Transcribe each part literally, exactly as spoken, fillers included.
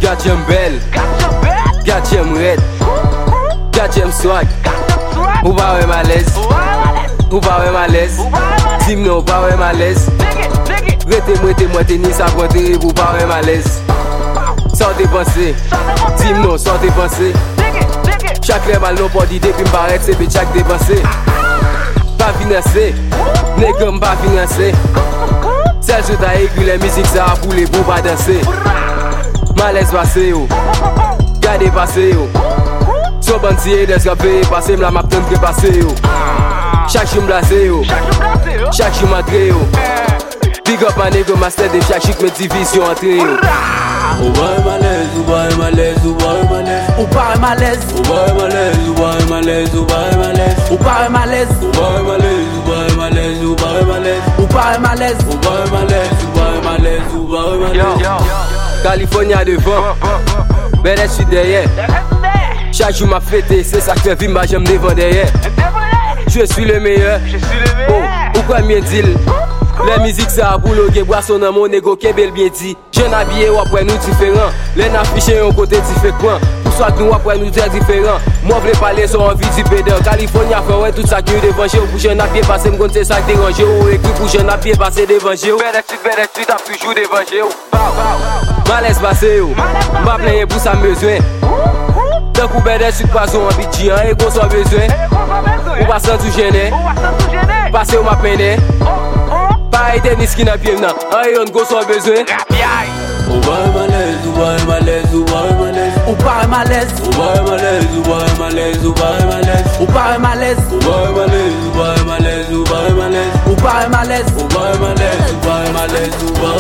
Gadjem bel, gadjem red, gadjem swag. Ou pa wè malez, ou pa wè malez. Dim nou pa wè malez. Rete mwete mwete ni sa kontere ou pa wè malez. Sorte pensé, dim nou sorte pensé. Chaque lè mal nou podi depi m'paret se be chak depensé. Pa finanse, negam pa finanse. Sel sou ta egule mizik sa pou le pou pa danse. Malez pase yo, gade pase yo. So ban tiye des ka peye pase m'la map ten tre pase yo. Chak chou m'blase yo, chak chou matre yo. Big up man ego master de chak chik me division entre yo. Ou ba e malez, ou ba e malez, ou ba e malez. Ou pa e malez, ou ba e malez, ou ba e malez, ou ba e malez. ou pa e malez, ou ba e malez, ou ba e malez, ou ba e malez. ou pa e malez, ou ba e malez, ou ba e malez, ou ba e malez. California devant, Bedes suis derrière. Chaque jour m'a fêté, c'est ça que fait vivre ma jambe devant derrière. Je suis le meilleur, oh, pourquoi bien deal? La musique ça a boulot, boisson dans mon ego, qui bel bien dit. Jeune habillé, ou après nous différents. Les affichés un côté différent. Pour soit que nous après nous très différents. Moi je veux parler sur envie du pédant. California fait ouais tout ça qui est devant chez vous. Jeune à pied passé, m'gonne c'est ça qui dérange. Ou écrit pour jeune à pied passé devant chez vous. Bedes tu, bedes tu, t'as toujours devant chez vous. Malaise passé, m'a plein pour ça besoin. Tant qu'on bedes tu pas en bidji, et qu'on soit besoin. Ou pas sans tout gêner. Passé ou m'a peine. Pareil tennis qui n'a pied nan, aïe on go sans besoin. Ou ba e malez, ou ba e malez, ou ba e malez. ou pa e malez, Ou ba e malez, ou ba e malez, ou ba e malez. ou pa e malez, Ou ba e malez, ou ba e malez, ou ba e malez. ou pa e malez. Ou ba e malez, ou ba e malez, ou ba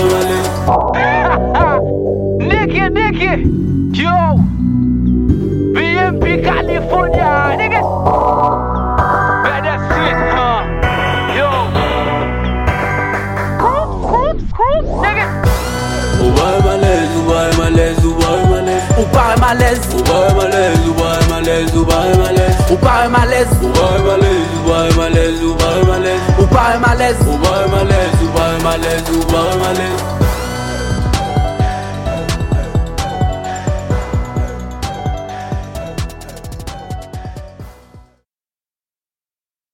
e malez. Nicky, Nicky, yo, B M P California, nigga. Bedes Street, huh? Yo, scoop, scoop, nigga. Ou ba e malez, ou ba e malez, ou ba e malez. ou pa e malez, Ou ba e malez, ou ba e malez, ou ba e malez. ou pa e malez, Ou ba e malez, ou ba e malez, ou ba e malez. ou pa e malez. Ou ba e malez, ou ba e malez, ou ba e malez.